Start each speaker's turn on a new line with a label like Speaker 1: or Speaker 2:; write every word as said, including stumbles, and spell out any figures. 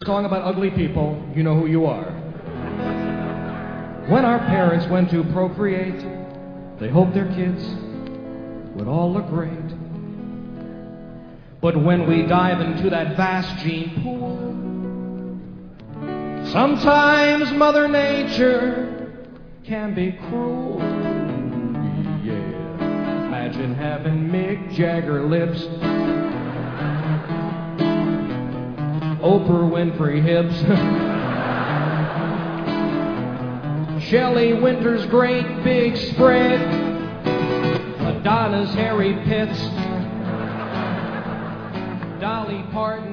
Speaker 1: Song about ugly people, you know who you are. When our parents went to procreate, they hoped their kids would all look great. But when we dive into that vast gene pool, sometimes Mother Nature can be cruel. Yeah, imagine having Mick Jagger lips, Oprah Winfrey hips, Shelley Winter's great big spread, Madonna's hairy pits, Dolly Parton